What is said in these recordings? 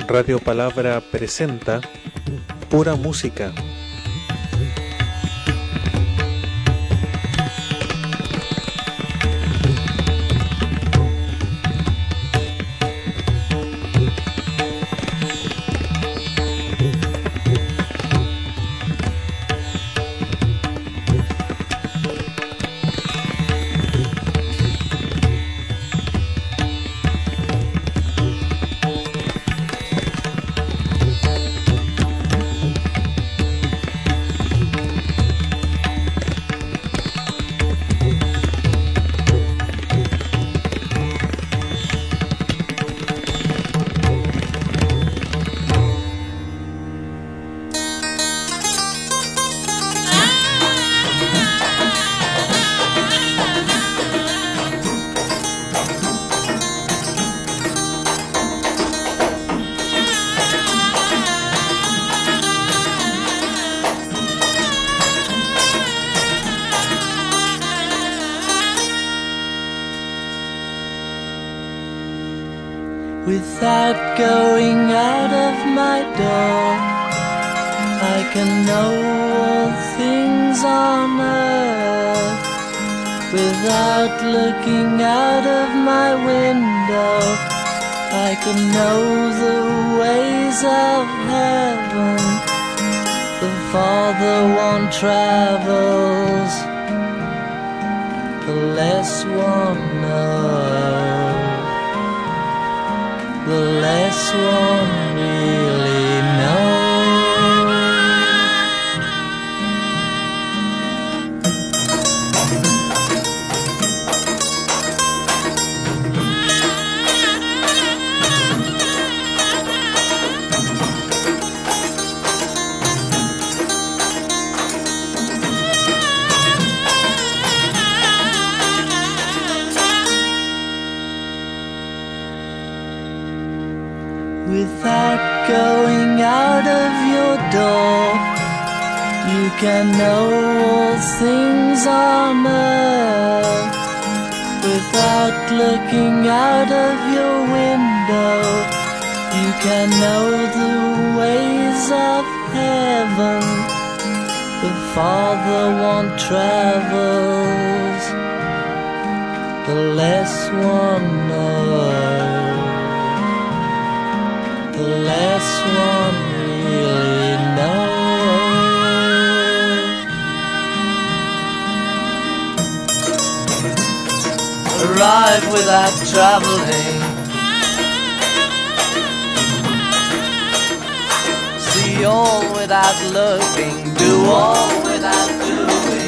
Radio Palabra presenta Pura Música. Without going out of my door, I can know all things on earth. Without looking out of my window, I can know the ways of heaven. The farther one travels, the less one knows. The less one really knows. Without going out of your door, you can know all things on earth. Without looking out of your window, you can know the ways of heaven. The farther one travels, the less one knows. The less one really knows. Arrive without traveling, see all without looking, do all without doing.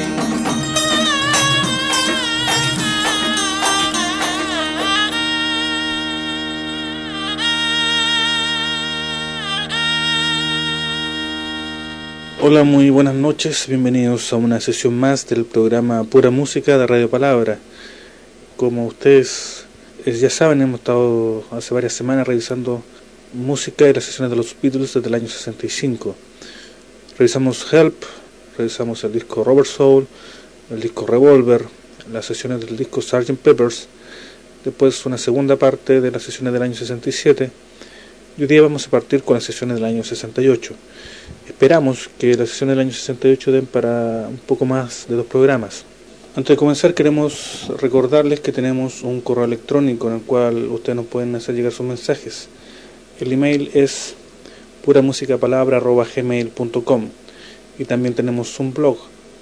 Hola, muy buenas noches, bienvenidos a una sesión más del programa Pura Música de Radio Palabra. Como ustedes ya saben, hemos estado hace varias semanas revisando música y las sesiones de los Beatles desde el año 65. Revisamos Help, revisamos el disco Rubber Soul, el disco Revolver, las sesiones del disco Sgt. Pepper's, después una segunda parte de las sesiones del año 67, y hoy día vamos a partir con las sesiones del año 68. Esperamos que las sesiones del año 68 den para un poco más de 2 programas. Antes de comenzar, queremos recordarles que tenemos un correo electrónico en el cual ustedes nos pueden hacer llegar sus mensajes. El email es puramusicapalabra@gmail.com, y también tenemos un blog,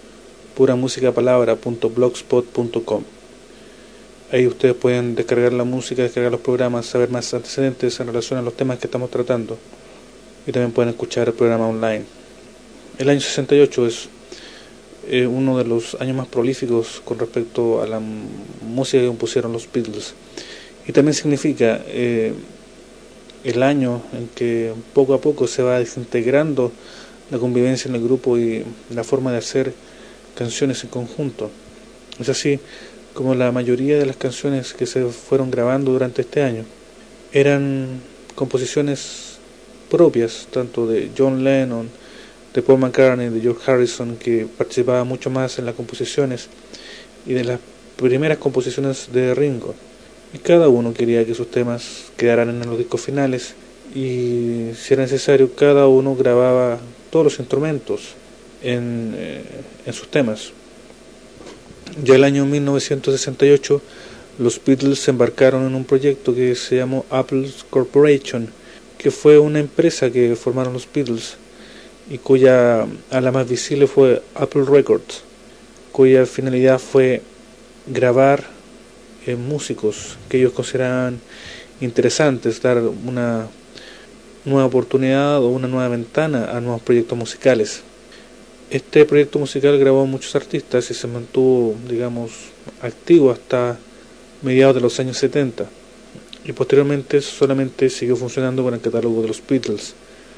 puramusicapalabra.blogspot.com. Ahí ustedes pueden descargar la música, descargar los programas, saber más antecedentes en relación a los temas que estamos tratando, y también pueden escuchar el programa online. El año 68 es uno de los años más prolíficos con respecto a la música que compusieron los Beatles, y también significa el año en que poco a poco se va desintegrando la convivencia en el grupo y la forma de hacer canciones en conjunto. Es así como la mayoría de las canciones que se fueron grabando durante este año eran composiciones propias, tanto de John Lennon, de Paul McCartney, de George Harrison, que participaba mucho más en las composiciones, y de las primeras composiciones de Ringo. Y cada uno quería que sus temas quedaran en los discos finales, y si era necesario cada uno grababa todos los instrumentos en sus temas. Ya el año 1968 los Beatles se embarcaron en un proyecto que se llamó Apple Corporation, que fue una empresa que formaron los Beatles y cuya ala más visible fue Apple Records, cuya finalidad fue grabar músicos que ellos consideraban interesantes, dar una nueva oportunidad o una nueva ventana a nuevos proyectos musicales. Este proyecto musical grabó a muchos artistas y se mantuvo, digamos, activo hasta mediados de los años 70, y posteriormente solamente siguió funcionando con el catálogo de los Beatles.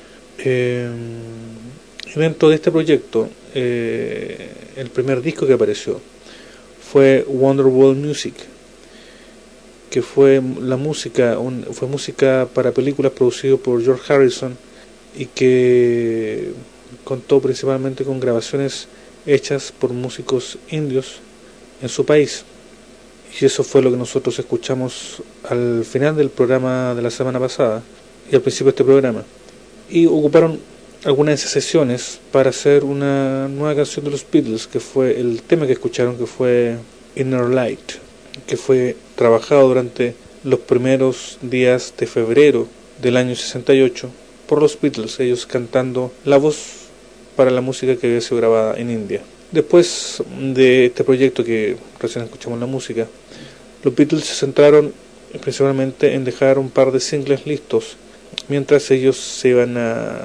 Dentro de este proyecto, el primer disco que apareció fue Wonderwall Music, que fue fue música para películas producido por George Harrison y que contó principalmente con grabaciones hechas por músicos indios en su país. Y eso fue lo que nosotros escuchamos al final del programa de la semana pasada y al principio de este programa. Y ocuparon algunas de esas sesiones para hacer una nueva canción de los Beatles, que fue el tema que escucharon, que fue Inner Light, que fue trabajado durante los primeros días de febrero del año 68 por los Beatles, ellos cantando la voz para la música que había sido grabada en India. Después de este proyecto que recién escuchamos la música, los Beatles se centraron principalmente en dejar un par de singles listos mientras ellos iban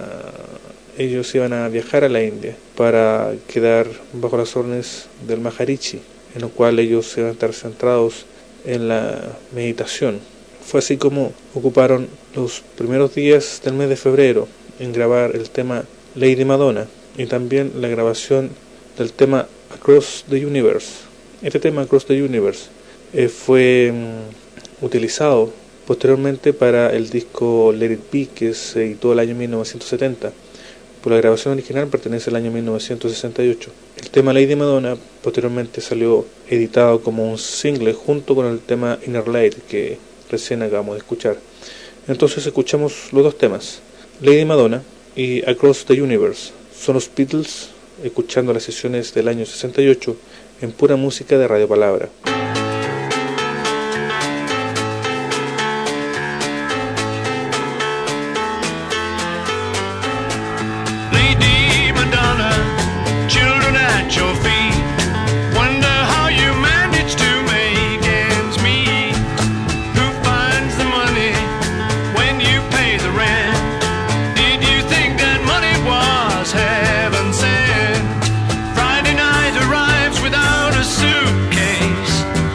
a viajar a la India para quedar bajo las órdenes del Maharishi, en lo cual ellos iban a estar centrados en la meditación. Fue así como ocuparon los primeros días del mes de febrero en grabar el tema Lady Madonna y también la grabación del tema Across the Universe. Este tema Across the Universe fue utilizado posteriormente para el disco Let It Be, que se editó el año 1970, pero la grabación original pertenece al año 1968. El tema Lady Madonna posteriormente salió editado como un single junto con el tema Inner Light que recién acabamos de escuchar. Entonces escuchamos los dos temas, Lady Madonna y Across the Universe. Son los Beatles escuchando las sesiones del año 68 en pura música de Radio Palabra. Friday night arrives without a suitcase.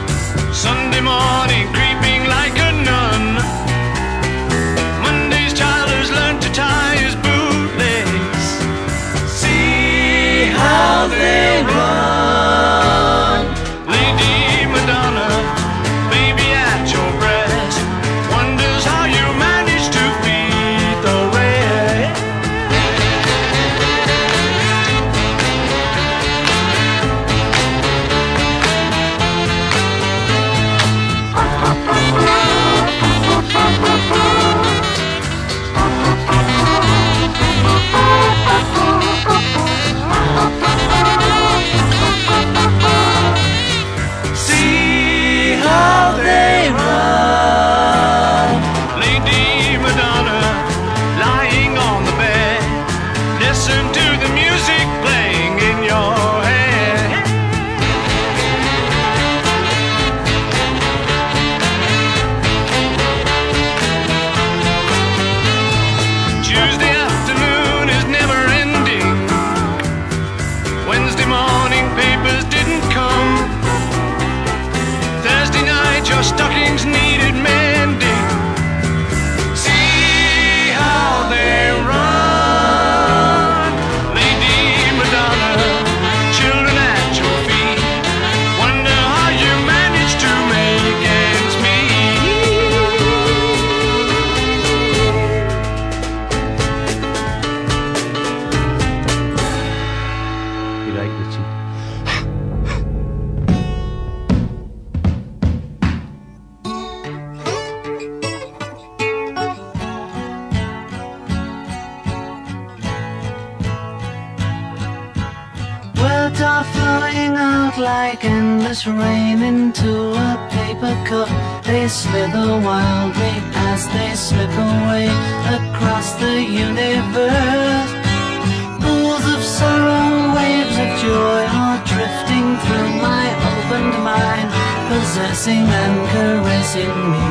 pouring out like endless rain into a paper cup. They slither wildly as they slip away across the universe. Pools of sorrow, waves of joy are drifting through my opened mind, possessing and caressing me.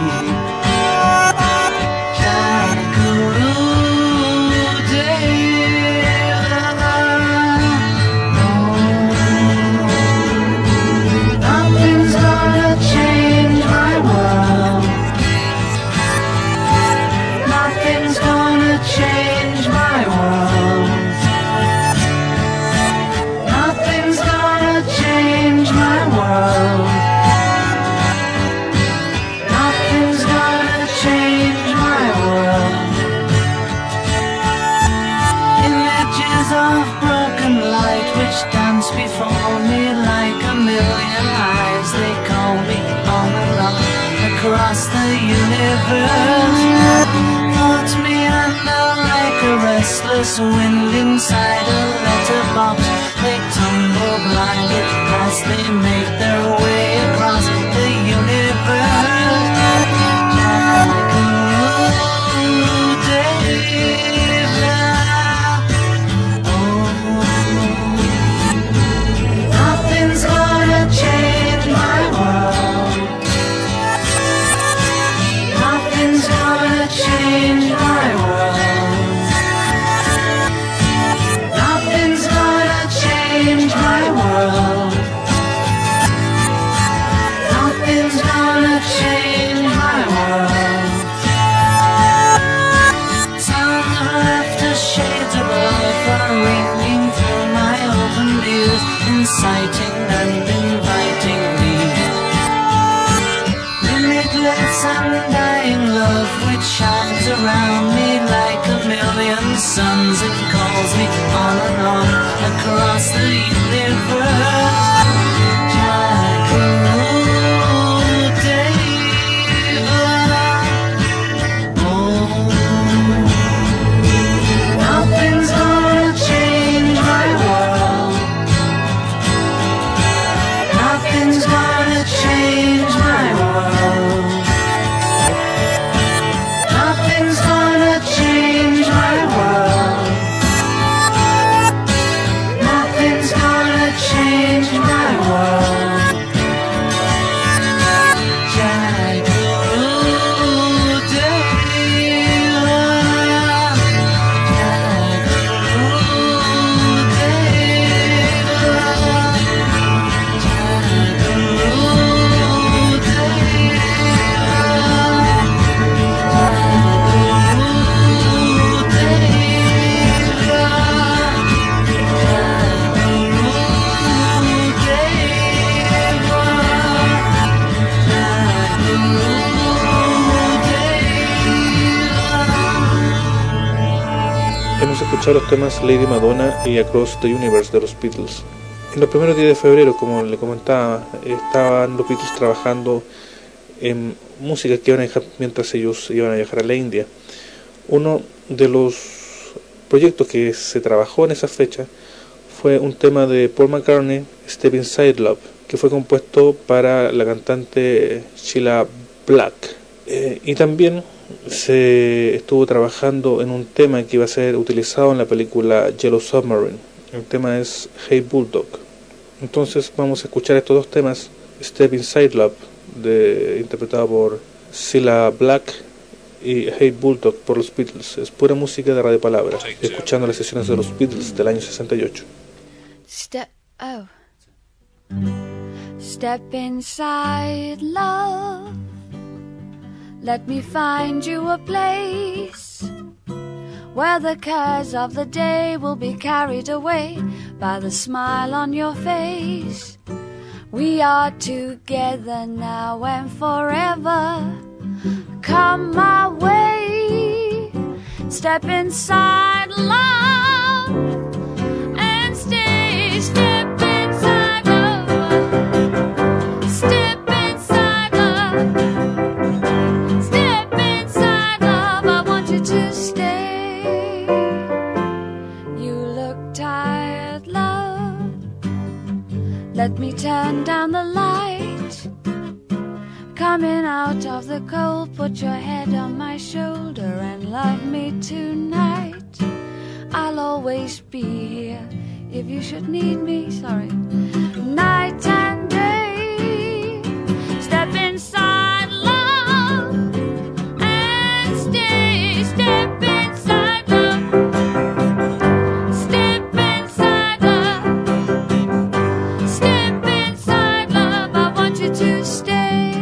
Nothing's gonna change my world. Nothing's gonna change my world. Nothing's gonna change my world. Nothing's gonna change my world. Images of broken light which dance before me like a million eyes. They call me on and on across the universe. Put me under like a restless wind inside a letterbox. They tumble blindly as they make their way across the universe. Nothing's gonna change my world. Nothing's gonna change my world. Nothing's gonna change my world. Nothing's gonna change my world. Sounds of laughter, shades of life are ringing through my open ears, inciting and inviting me. Limitless undying love which shines around me like a million suns. It calls me on and on across the universe. Nothing's gonna change my world. Nothing's gonna change my world. Nothing's gonna change my world. Nothing's gonna change my world. Jaguru Deva, Jaguru Hemos escuchado los temas Lady Madonna y Across the Universe de los Beatles. En los primeros días de febrero, como le comentaba, estaban los Beatles trabajando en música que iban a dejar mientras ellos iban a viajar a la India. Uno de los proyectos que se trabajó en esa fecha fue un tema de Paul McCartney, Step Inside Love, que fue compuesto para la cantante Cilla Black. Y también se estuvo trabajando en un tema que iba a ser utilizado en la película Yellow Submarine. El tema es Hey Bulldog. Entonces vamos a escuchar estos dos temas, Step Inside Love, interpretado por Cilla Black, y Hey Bulldog por los Beatles. Es pura música de Radio Palabra, escuchando las sesiones de los Beatles del año 68. Step inside, love. Let me find you a place where the cares of the day will be carried away by the smile on your face. We are together now and forever. Come my way. Step inside, love, and stay. Step inside, love. Step inside, love. Step inside, love. I want you to stay. You look tired, love. Let me turn down the light. Coming out of the cold, put your head on my shoulder and love me tonight. I'll always be here if you should need me. Sorry. Night and day, step inside love and stay. Step inside love. Step inside love. Step inside love. I want you to stay.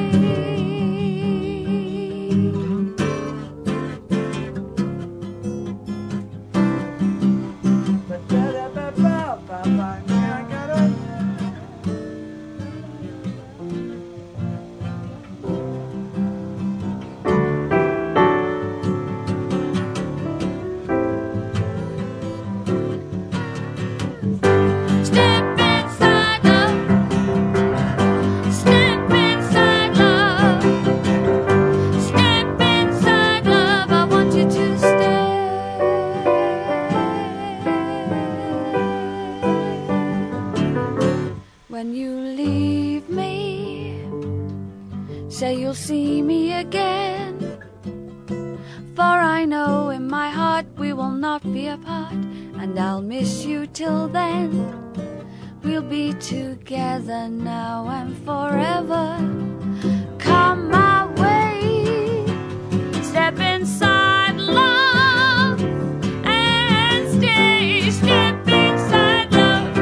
When you leave me, say you'll see me again. For I know in my heart we will not be apart, and I'll miss you till then. We'll be together now and forever. Come my way, step inside love and stay. Step inside love.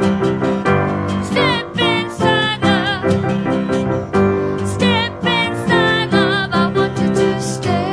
Step inside love. Step inside love. I want you to stay.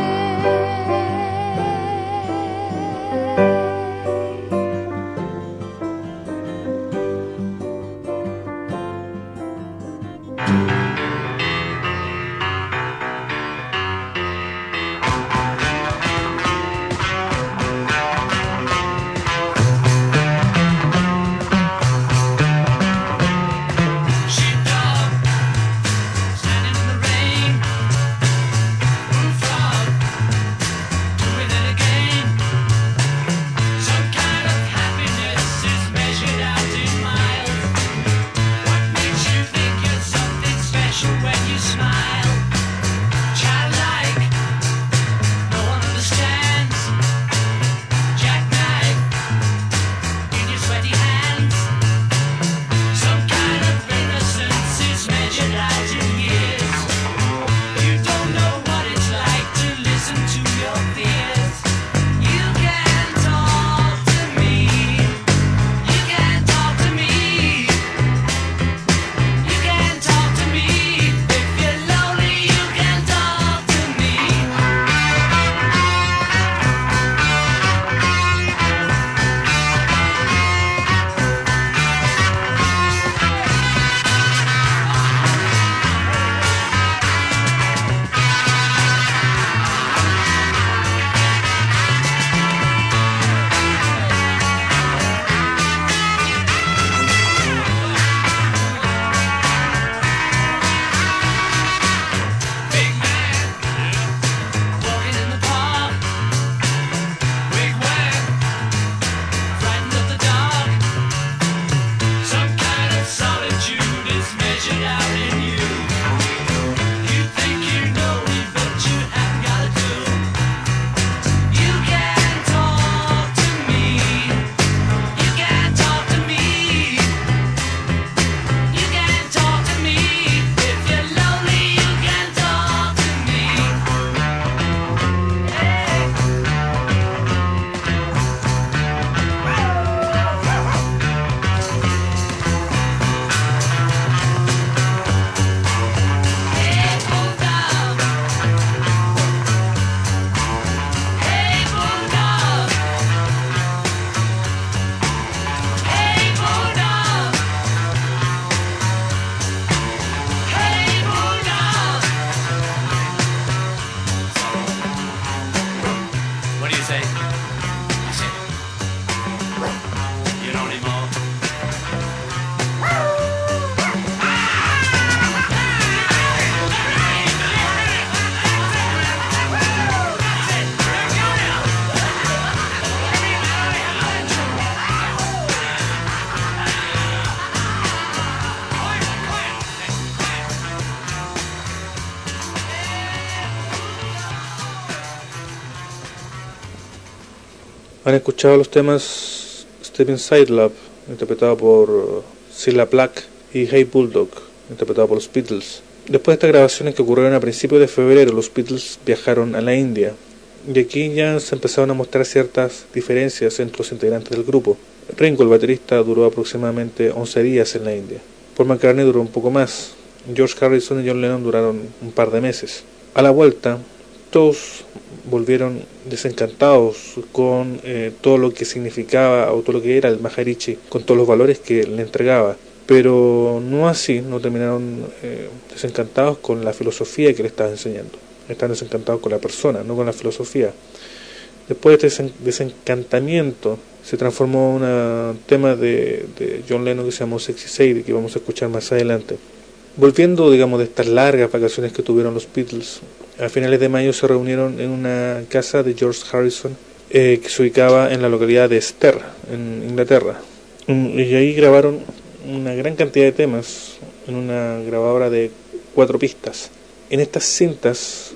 Han escuchado los temas Step Inside Love, interpretado por Cilla Black, y Hey Bulldog, interpretado por los Beatles. Después de estas grabaciones que ocurrieron a principios de febrero, los Beatles viajaron a la India, y aquí ya se empezaron a mostrar ciertas diferencias entre los integrantes del grupo. Ringo, el baterista, duró aproximadamente 11 días en la India. Paul McCartney duró un poco más. George Harrison y John Lennon duraron un par de meses. A la vuelta, todos volvieron desencantados con todo lo que significaba o todo lo que era el Maharishi, con todos los valores que le entregaba. Pero no así, no terminaron desencantados con la filosofía que le estaba enseñando. Están desencantados con la persona, no con la filosofía. Después de este desencantamiento se transformó en un tema de John Lennon que se llamó Sexy Sadie, que vamos a escuchar más adelante. Volviendo, digamos, de estas largas vacaciones que tuvieron los Beatles, a finales de mayo se reunieron en una casa de George Harrison que se ubicaba en la localidad de Exeter, en Inglaterra. Y ahí grabaron una gran cantidad de temas en una grabadora de 4 pistas. En estas cintas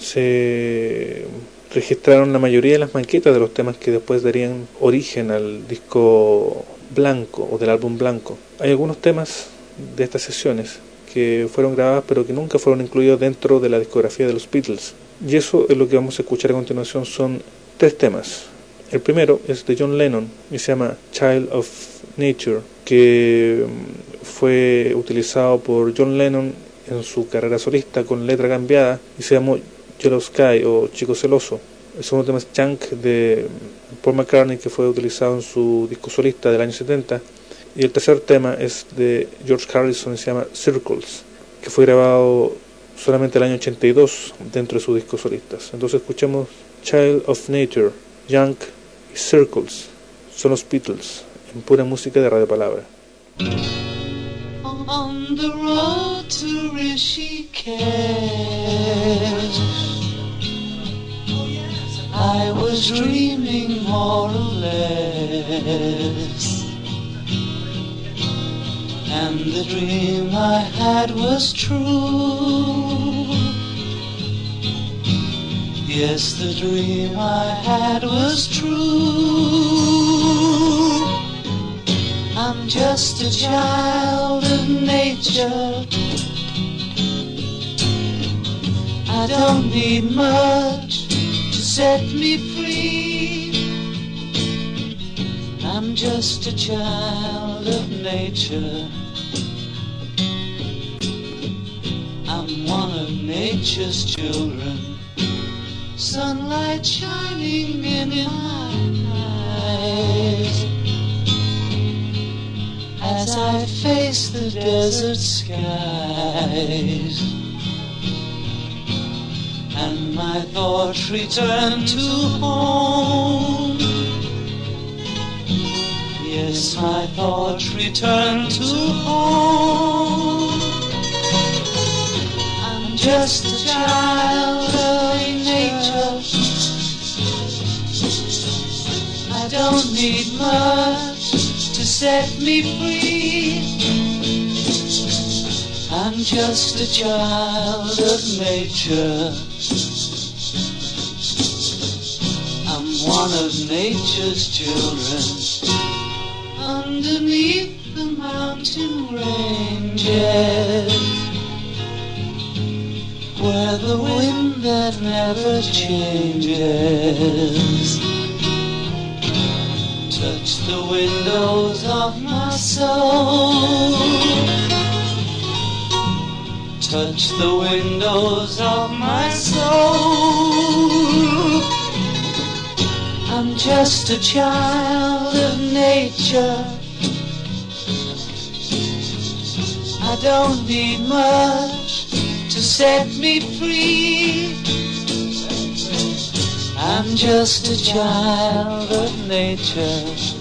se registraron la mayoría de las maquetas de los temas que después darían origen al disco blanco o del álbum blanco. Hay algunos temas de estas sesiones que fueron grabadas pero que nunca fueron incluidos dentro de la discografía de los Beatles. Y eso es lo que vamos a escuchar a continuación. Son 3 temas. El primero es de John Lennon y se llama Child of Nature, que fue utilizado por John Lennon en su carrera solista con letra cambiada y se llamó Yellow Sky o Chico Celoso. El segundo tema es Junk de Paul McCartney, que fue utilizado en su disco solista del año 70. Y el tercer tema es de George Harrison y se llama Circles, que fue grabado solamente el año 82 dentro de sus discos solistas. Entonces escuchemos Child of Nature, Junk y Circles. Son los Beatles en pura música de Radio Palabra. On the road to Rishikesh, I was dreaming more or less, and the dream I had was true. Yes, the dream I had was true. I'm just a child of nature. I don't need much to set me free. I'm just a child of nature. I'm one of nature's children. Sunlight shining in my eyes as I face the desert skies, and my thoughts return to home. Yes, my thoughts return to home. I'm just a child of nature. I don't need much to set me free. I'm just a child of nature. I'm one of nature's children. Underneath the mountain ranges, where the wind that never changes touch the windows of my soul. Touch the windows of my soul. I'm just a child of nature. I don't need much to set me free. I'm just a child of nature.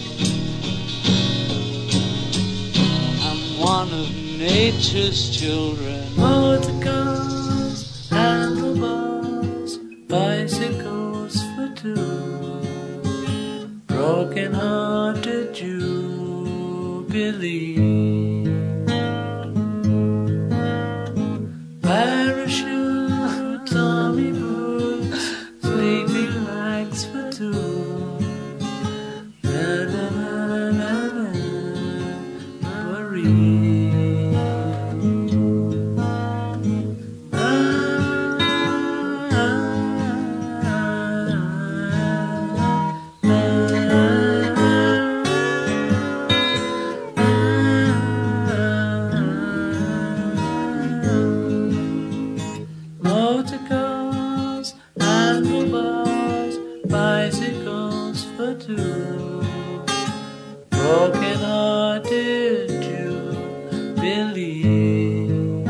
I'm one of nature's children. Motorcars, handlebars, bicycles for two, broken-hearted jubilee. Parachutes, army boots, sleeping bags for two, bicycles for two. Broken hearted to believe.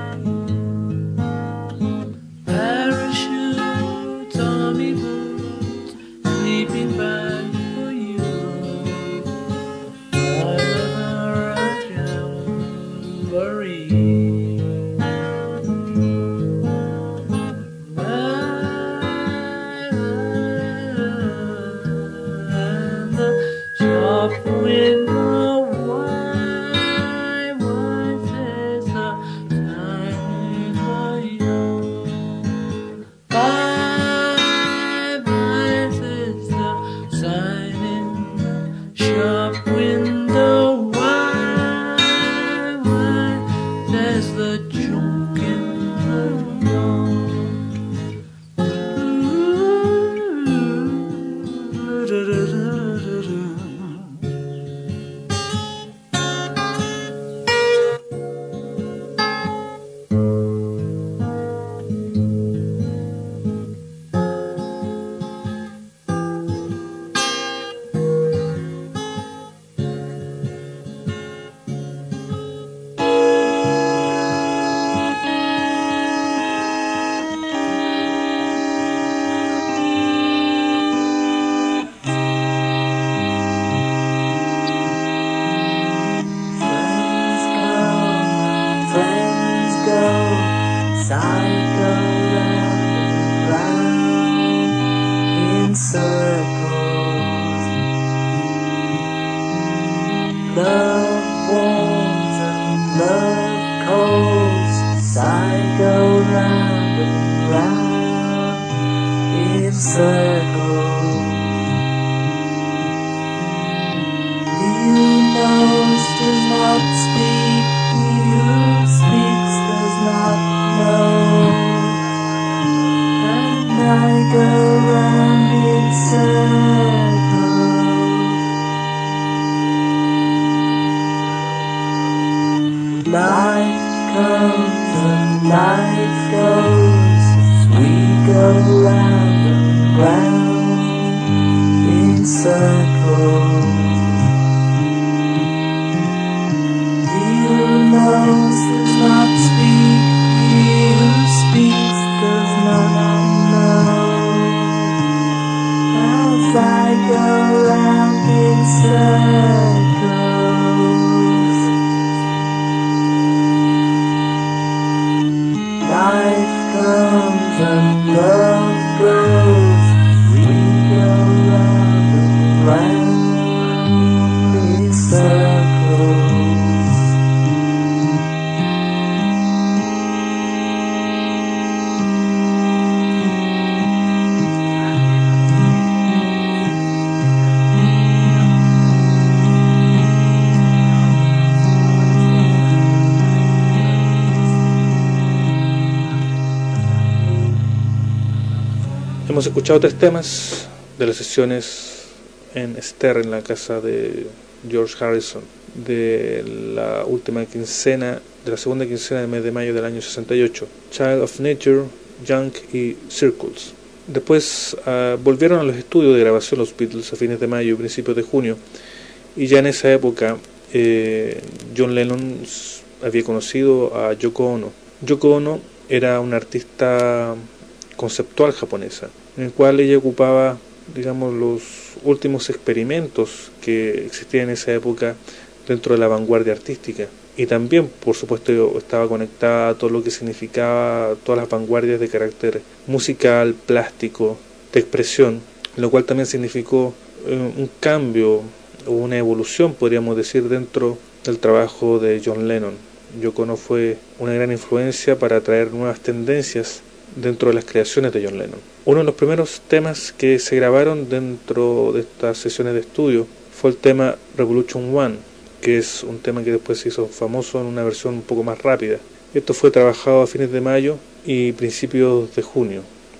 Parachutes, army boots, sleeping bag for you. Forever a jamboree. Hemos escuchado 3 temas de las sesiones en Esther, en la casa de George Harrison, de la última quincena, de la segunda quincena del mes de mayo del año 68, Child of Nature, Junk y Circles. Después volvieron a los estudios de grabación los Beatles a fines de mayo y principios de junio, y ya en esa época John Lennon había conocido a Yoko Ono. Yoko Ono era una artista conceptual japonesa, en el cual ella ocupaba, digamos, los últimos experimentos que existían en esa época dentro de la vanguardia artística, y también, por supuesto, estaba conectada a todo lo que significaba todas las vanguardias de carácter musical, plástico, de expresión, lo cual también significó un cambio o una evolución, podríamos decir, dentro del trabajo de John Lennon. Yoko Ono fue una gran influencia para traer nuevas tendencias dentro de las creaciones de John Lennon. Uno de los primeros temas que se grabaron dentro de estas sesiones de estudio fue el tema Revolution One, que es un tema que después se hizo famoso en una versión un poco más rápida. Esto fue trabajado a fines de mayo y principios de junio.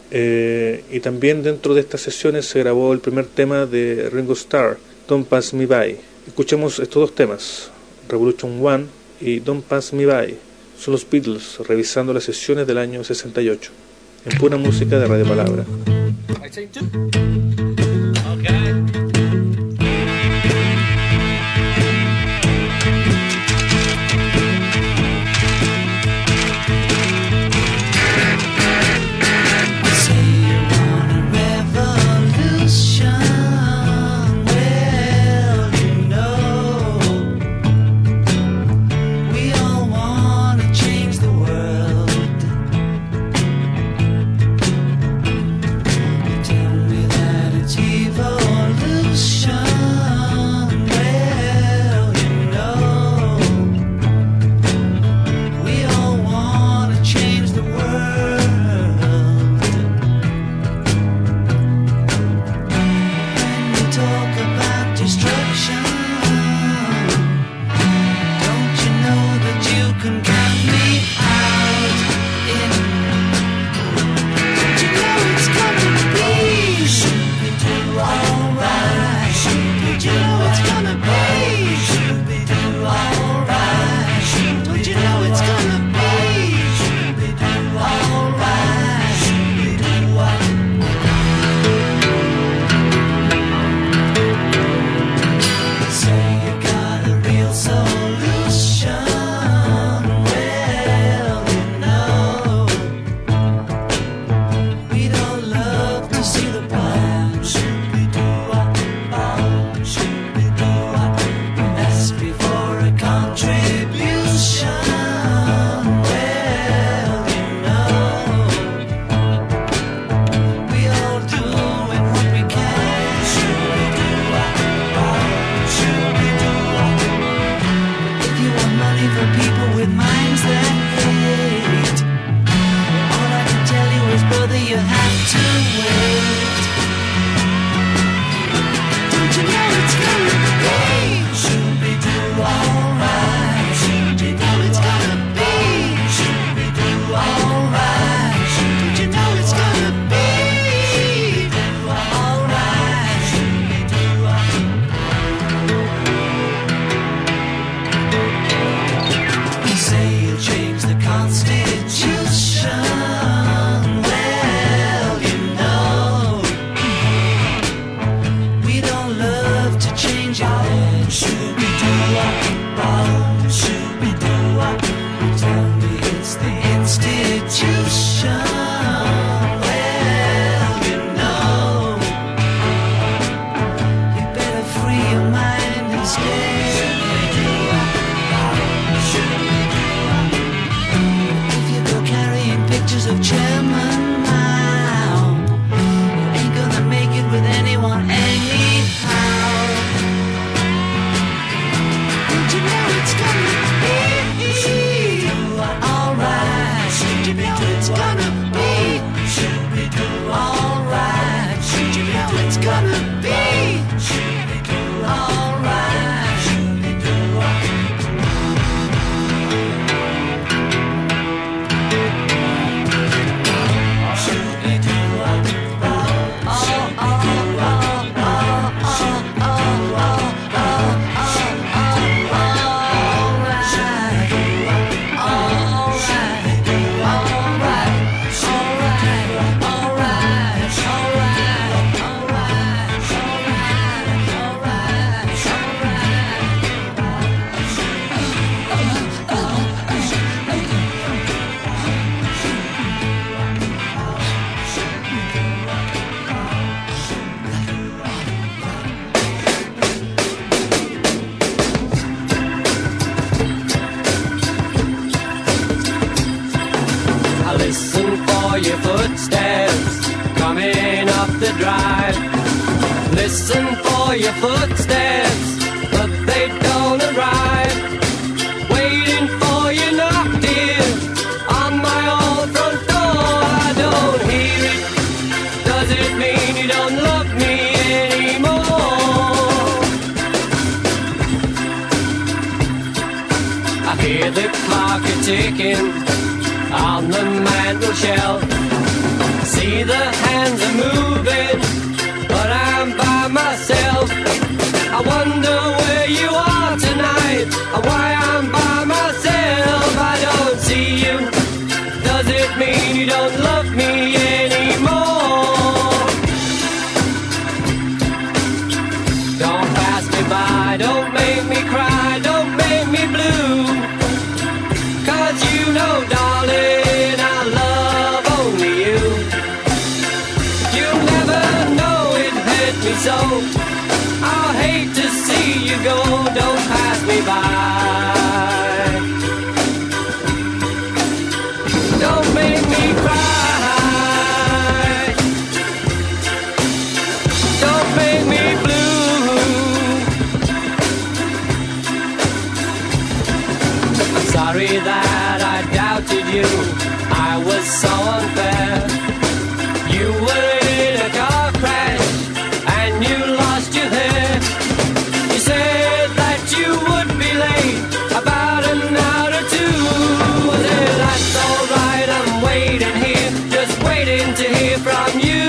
Y también dentro de estas sesiones se grabó el primer tema de Ringo Starr, Don't Pass Me By. Escuchemos estos 2 temas, Revolution One y Don't Pass Me By. Son los Beatles revisando las sesiones del año 68 en pura música de Radio Palabra. Listen for your footsteps, but they don't arrive. Waiting for you knock, dear, on my old front door. I don't hear it. Does it mean you don't love me anymore? I hear the clock a-ticking on the mantel shelf. See the hands are moving, but I'm by myself. I wonder where you are tonight, or why I'm by myself. I don't see you. Does it mean you don't love me anymore? Don't pass me by, don't make me cry, don't make me blue. 'Cause you know, darling, I love only you. You'll never know it hurt me so. I'll hate to see you go, don't pass me by. Don't make me cry. Don't make me blue. I'm sorry that I doubted you. I was so unfair. You were in a car crash and you lost your hair. You said that you would be late about an hour or two. I said, that's alright, I'm waiting here, just waiting to hear from you.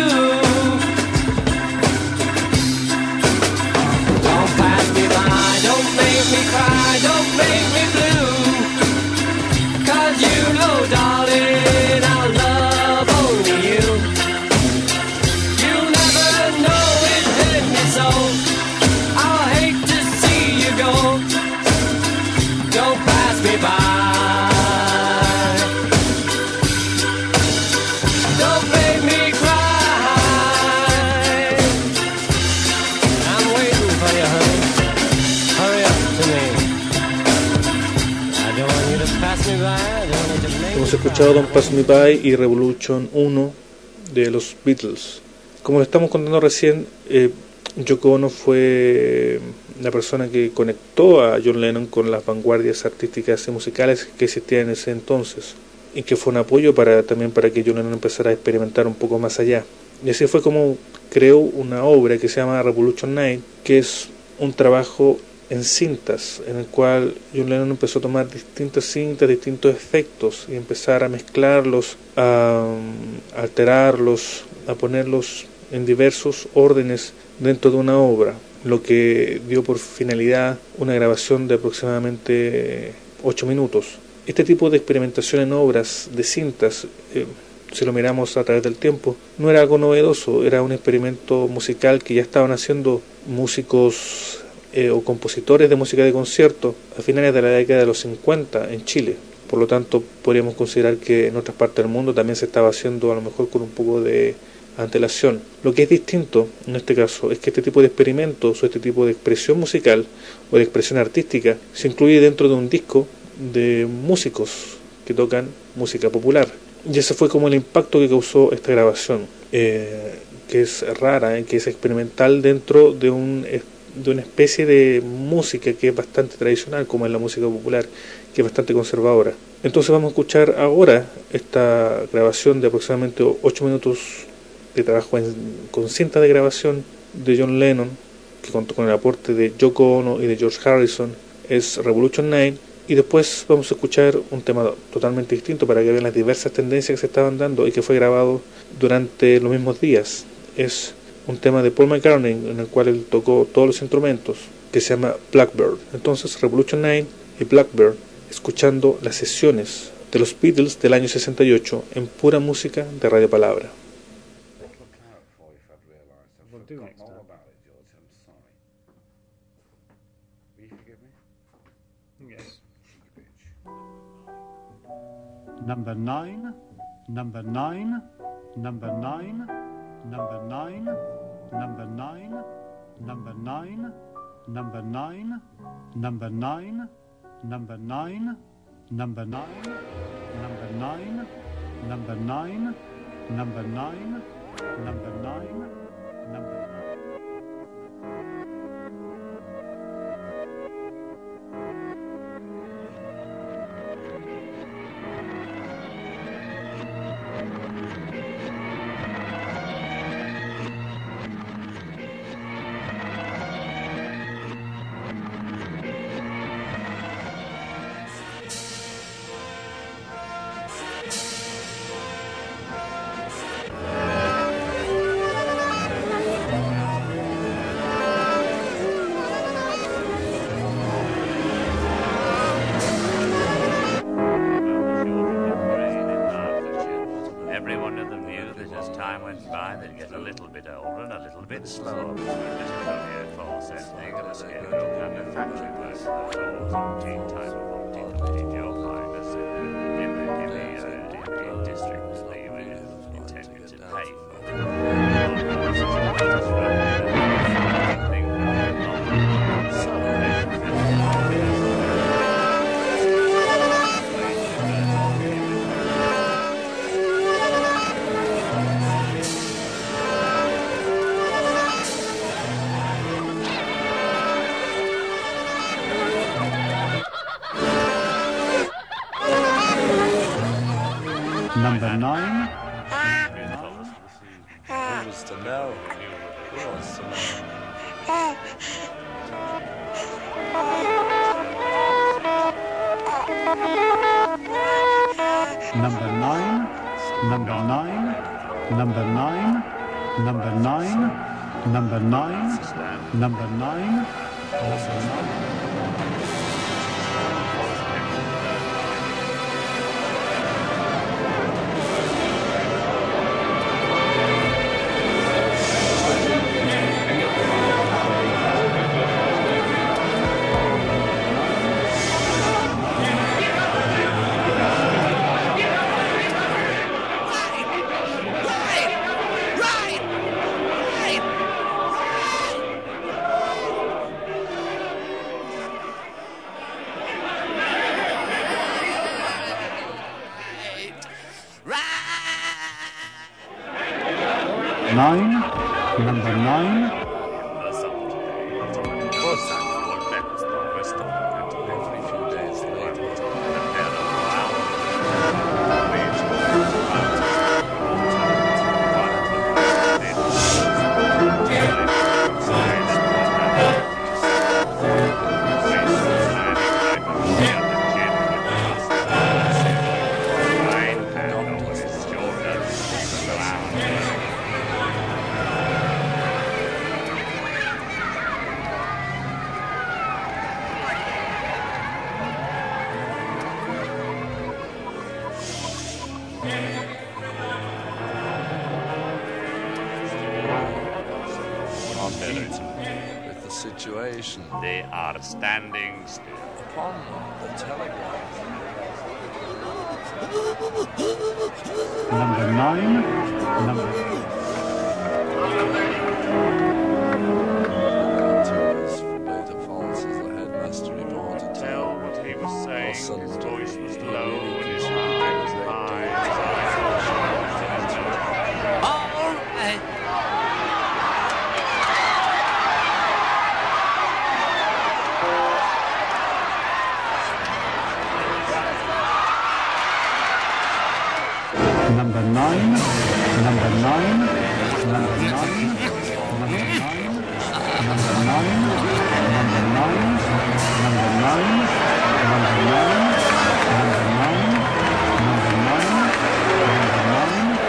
Don't pass me by, don't make me cry, don't make me blue. 'Cause you know, darling, I love only you. You'll never know it hurt me so. I'll hate to see you go. Don't pass me by. Don't make me cry. I'm waiting for you, honey. Hurry up to me. I don't want you to pass me by. I don't want you to make Hemos me escuchado cry. Don't Pass Me By y Revolution 1 de los Beatles. Como le estamos contando recién, Yoko Ono fue la persona que conectó a John Lennon con las vanguardias artísticas y musicales que existían en ese entonces, y que fue un apoyo también para que John Lennon empezara a experimentar un poco más allá. Y así fue como creó una obra que se llama Revolution 9, que es un trabajo en cintas, en el cual John Lennon empezó a tomar distintas cintas, distintos efectos, y empezar a mezclarlos, a alterarlos, a ponerlos en diversos órdenes dentro de una obra, lo que dio por finalidad una grabación de aproximadamente 8 minutos. Este tipo de experimentación en obras de cintas, si lo miramos a través del tiempo, no era algo novedoso, era un experimento musical que ya estaban haciendo músicos o compositores de música de concierto a finales de la década de los 50 en Chile. Por lo tanto, podríamos considerar que en otras partes del mundo también se estaba haciendo, a lo mejor con un poco de antelación. Lo que es distinto en este caso es que este tipo de experimentos o este tipo de expresión musical o de expresión artística se incluye dentro de un disco de músicos que tocan música popular. Y ese fue como el impacto que causó esta grabación, que es rara, que es experimental dentro de una especie de música que es bastante tradicional, como es la música popular, que es bastante conservadora. Entonces vamos a escuchar ahora esta grabación de aproximadamente 8 minutos de trabajo con cinta de grabación de John Lennon, que contó con el aporte de Yoko Ono y de George Harrison. Es Revolution 9, y después vamos a escuchar un tema totalmente distinto para que vean las diversas tendencias que se estaban dando y que fue grabado durante los mismos días. Es un tema de Paul McCartney en el cual él tocó todos los instrumentos, que se llama Blackbird. Entonces Revolution 9 y Blackbird, escuchando las sesiones de los Beatles del año 68 en pura música de Radio Palabra. Number 9, number 9, number 9, number 9, number 9, number 9, number 9, number 9, number 9, number 9, number 9, number 9, number 9, number 9, number 9. bit slower before this here for sending and let's get and the factory work type of your mind as in the district that you were intending to pay Number 9. Who was to know? Who wants to know? Number 9. Number 9. Number 9. Number 9. Number 9. Number 9. Number 9. Number 9. Every few days later. With the situation. They are standing still. Upon the telegraph. Number 9. Number Tours from Beta Falls as the headmaster reported to Tell what he was saying. His voice was low and his All heart was high. All right. Number 9. Number 9. Number 9. Number 9. Number 9. Number 9. Number 9. Number 9. Number 9. Number 9. Number 9.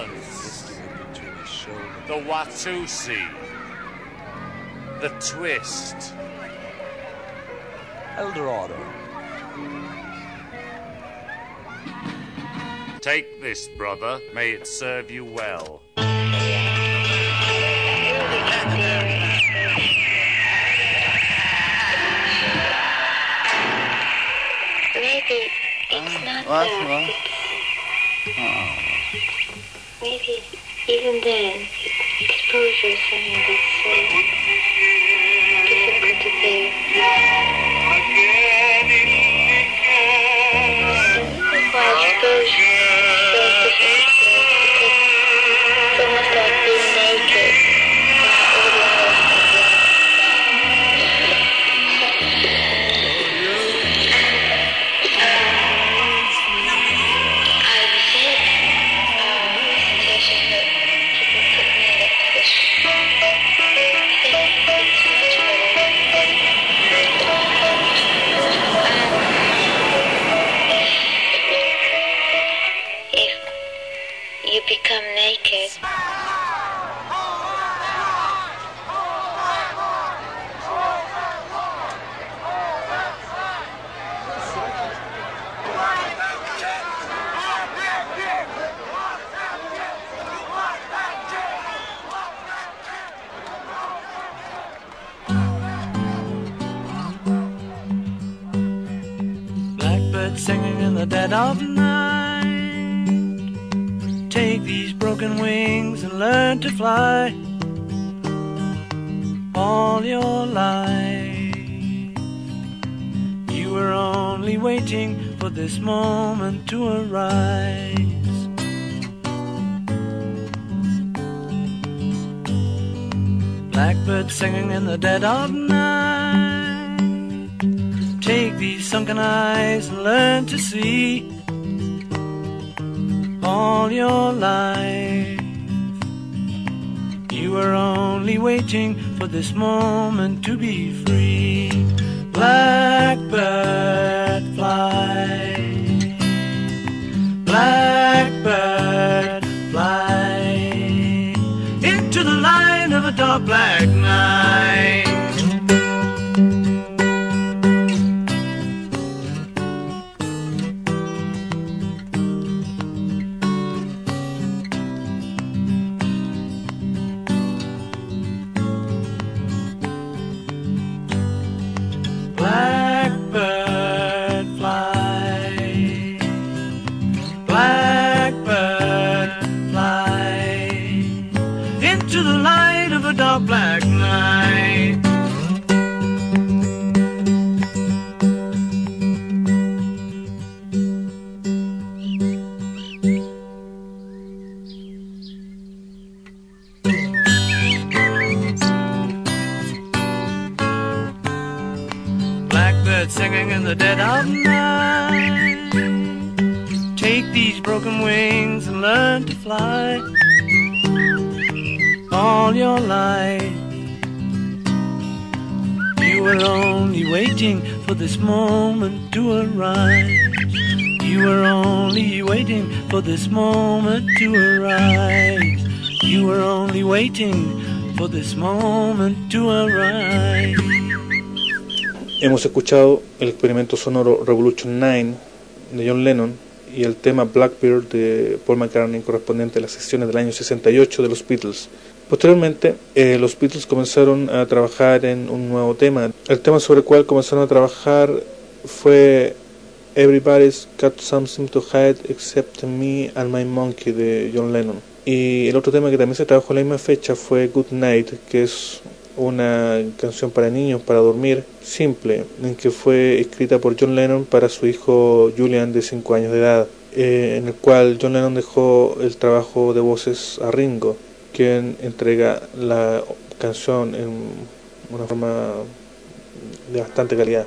balance, the Watusi, the twist. Eldorado. Take this, brother. May it serve you well. Maybe it's not What? there. Maybe even then, exposure is something that's so difficult to bear. Why exposure is so difficult to bear, because it's almost like being naked. Become naked. Blackbird singing in the dead of night. Take these broken wings and learn to fly. All your life you were only waiting for this moment to arise. Blackbird singing in the dead of night. Take these sunken eyes and learn to see. All your life you were only waiting for this moment to be free. Blackbird fly, blackbird fly into the light of a dark black night. Blackbird fly, blackbird fly into the light of a dark black night. Singing in the dead of night. Take these broken wings and learn to fly. All your life you were only waiting for this moment to arise. You were only waiting for this moment to arise. You were only waiting for this moment to arise. Hemos escuchado el experimento sonoro Revolution 9 de John Lennon y el tema Blackbird de Paul McCartney, correspondiente a las sesiones del año 68 de los Beatles. Posteriormente, los Beatles comenzaron a trabajar en un nuevo tema. El tema sobre el cual comenzaron a trabajar fue Everybody's Got Something to Hide Except Me and My Monkey de John Lennon. Y el otro tema que también se trabajó en la misma fecha fue Good Night, que es una canción para niños, para dormir, simple, en que fue escrita por John Lennon para su hijo Julian de 5 años de edad, en el cual John Lennon dejó el trabajo de voces a Ringo, quien entrega la canción en una forma de bastante calidad.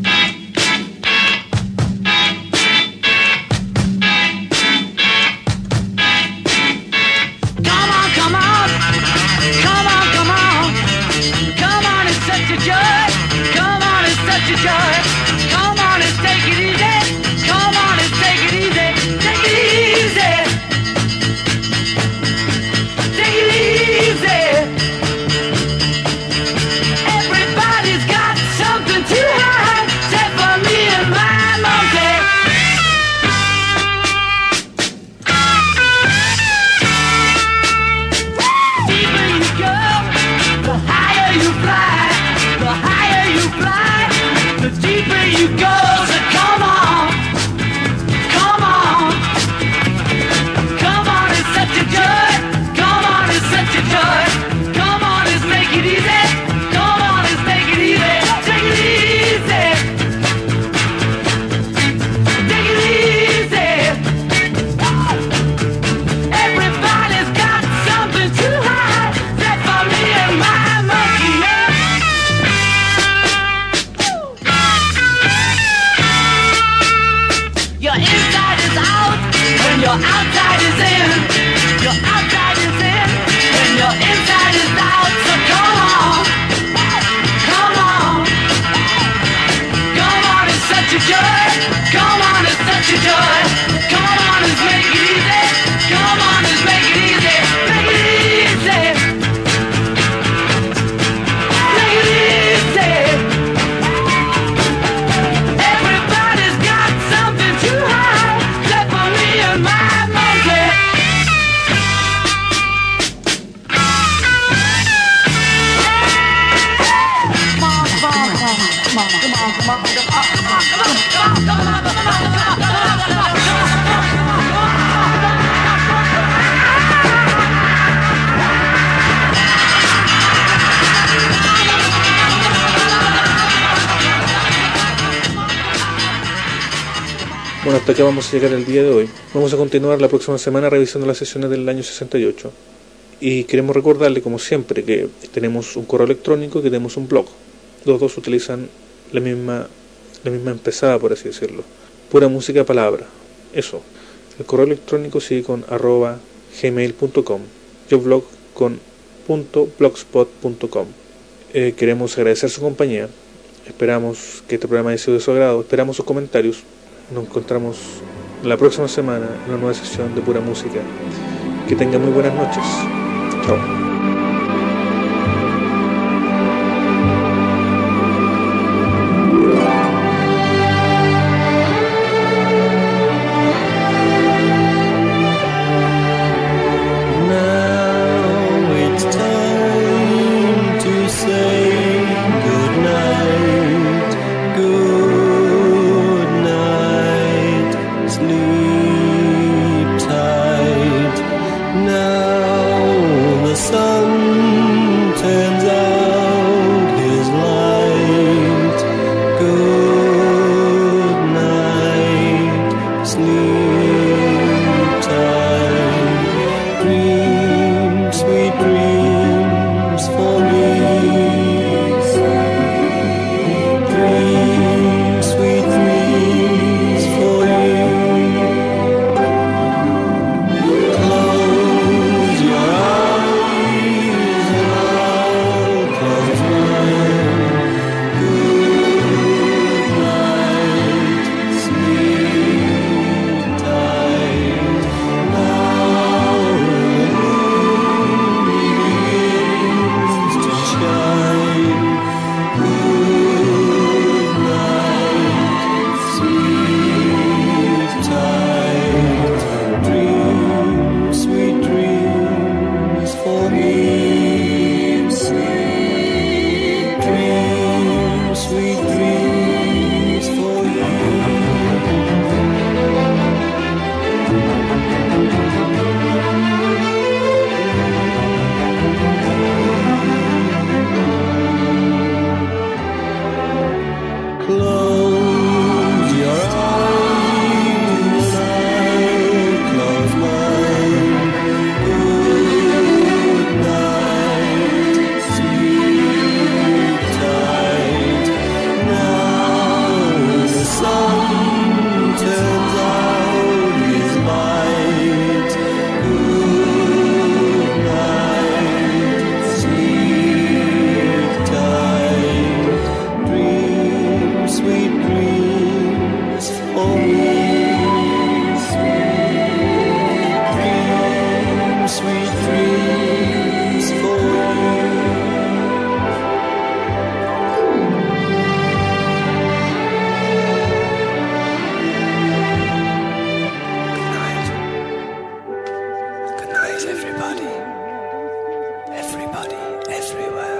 Come on and take it easy. Come on and take it easy. Take it easy. where you go, so come on, come on, come on and set your joy, come on and set your joy, come on and make it easy, come on and make it easy, take it easy, take it easy. Everybody's got something to hide, except for me and my monkey. Your inside is out, when your outside is in. Your outside is in, when your inside is out. So come on, come on, come on and set your joy. Come on and set your joy. Come on and make it easy. Come on and make it easy. Make it easy. Make it easy. Everybody's got something to hide, except for me and my monkey. Bueno, hasta acá vamos a llegar el día de hoy. Vamos a continuar la próxima semana revisando las sesiones del año 68. Y queremos recordarle, como siempre, que tenemos un correo electrónico y que tenemos un blog. Los dos utilizan la misma empezada, por así decirlo. Pura música palabra. Eso. El correo electrónico sigue con @gmail.com. Yo blog con .blogspot.com. Queremos agradecer su compañía. Esperamos que este programa haya sido de su agrado. Esperamos sus comentarios. Nos encontramos la próxima semana en una nueva sesión de Pura Música. Que tengan muy buenas noches. Chao. Everybody, everywhere.